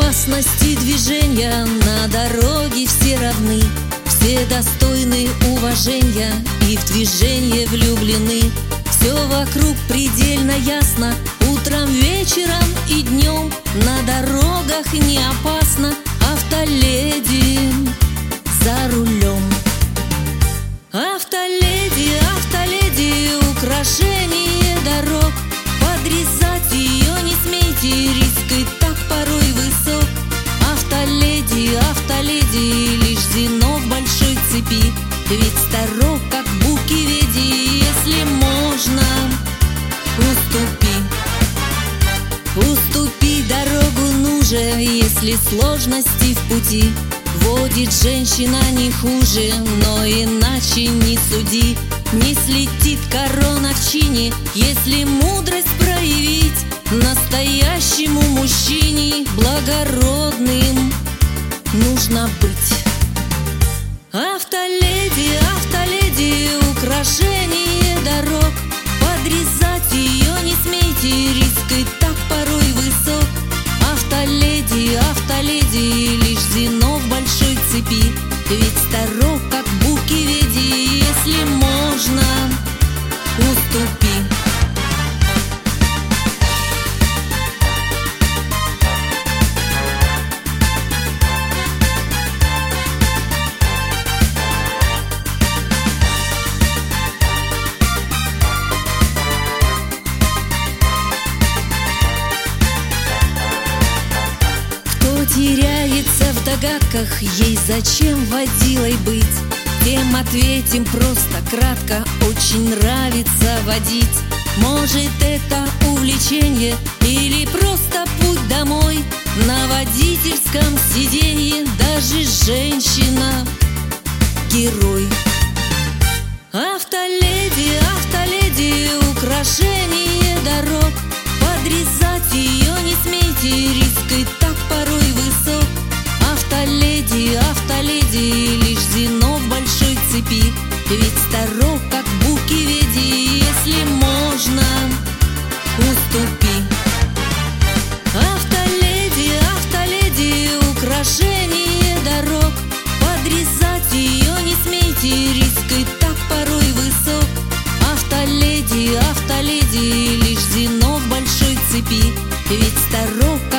опасности движения на дороге все равны. Все достойны уважения и в движение влюблены. Все вокруг предельно ясно, утром, вечером и днем. На дорогах не опасно, автоледи за рулем. Автоледи, автоледи, украшение дорог. Подрезать ее не смейте, риск и так порой высок. Автоледи, автоледи, лишь звено в большой цепи. Ведь старок, как буки-веди, если можно, уступи. Уступи дорогу нужен, если сложности в пути. Водит женщина не хуже, но иначе не суди. Не слетит корона в чине, если мудрость проявить. Настоящему мужчине благородным нужно быть. Автоледи, автоледи, украшение дорог. Подрезать ее не смейте, риск и так порой высок. Автоледи, автоледи, лишь звено в большой цепи. Ведь старок, как буки-веди, если можно, уступи. Теряется в догадках, ей зачем водилой быть. Тем ответим просто кратко: очень нравится водить. Может, это увлечение или просто путь домой. На водительском сиденье даже женщина герой. Автоледи, автоледи, украшение дорог. Подрезать ее не смейте, риск и так порой высок. Автоледи, автоледи, лишь звено в большой цепи. Ведь старок, как буки-веди, если можно, уступи. Автоледи, автоледи, украшение дорог. Подрезать ее не смейте, риск и так порой высок. Автоледи, автоледи, лишь звено в большой цепи. Ведь старок,